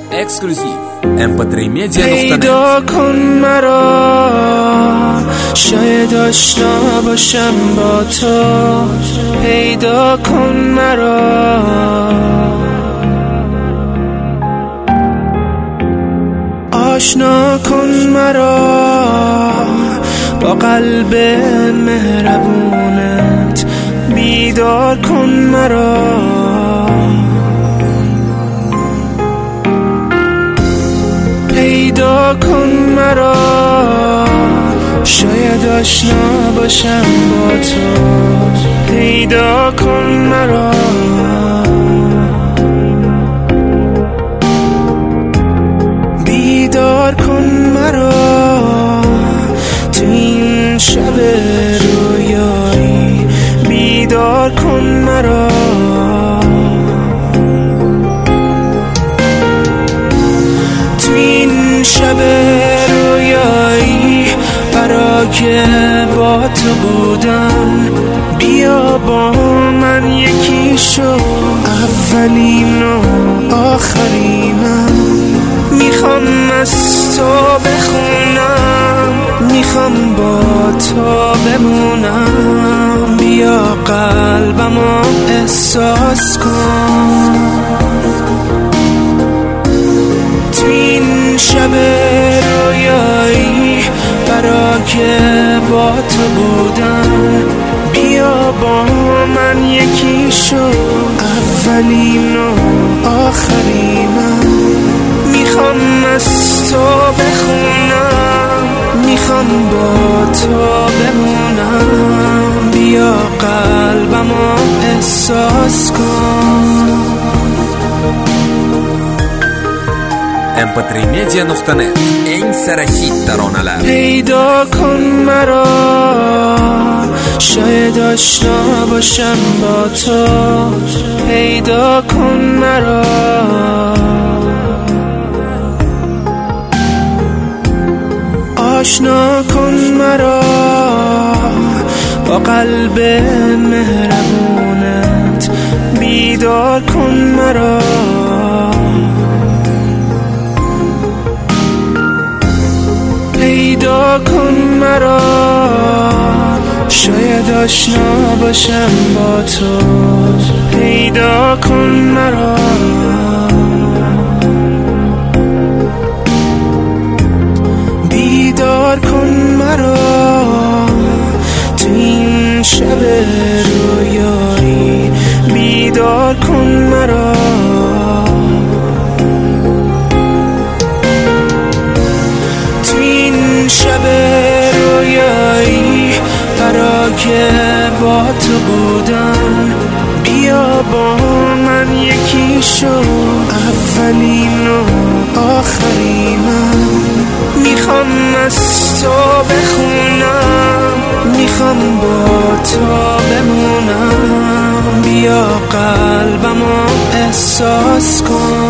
اکسکلوزیو mp3media.net. پیدا کن مرا، شاید آشنا باشم با تو. پیدا کن مرا، آشنا کن مرا با قلب مهربونت. بیدار کن مرا، پیدا کن مرا، شاید آشنا باشم با تو. پیدا کن مرا، بیدار کن مرا تو این شب رویایی. بیدار کن مرا، تو این شب رویایی برای با تو بودن. بیا با من یکی شو، اولین و آخرینم. میخوام از تو بخونم، میخوام با تو بمونم. بیا قلبمو احساس کن، تو این شب رویایی برای با تو بودن. بیا با من یکی شو، اولین و آخرینم. میخوام از تو بخونم، میخوام با تو بمونم. بیا قلبمو احساس کن. mp3media.net. eng sara hit taronalar. پیدا کن مرا، شاید آشنا باشم با تو. پیدا کن مرا، آشنا کن مرا با قلب مهربونت. بیدار کن مرا، پیدا کن مرا، شاید آشنا باشم با تو. پیدا کن مرا، بیدار کن مرا تو این شب رویایی. بیدار کن مرا، تو این شب رویایی برای با تو بودن. بیا با من یکی شو، اولین و آخرینم. میخوام از تو بخونم، میخوام با تو بمونم. بیا قلبمو احساس کن،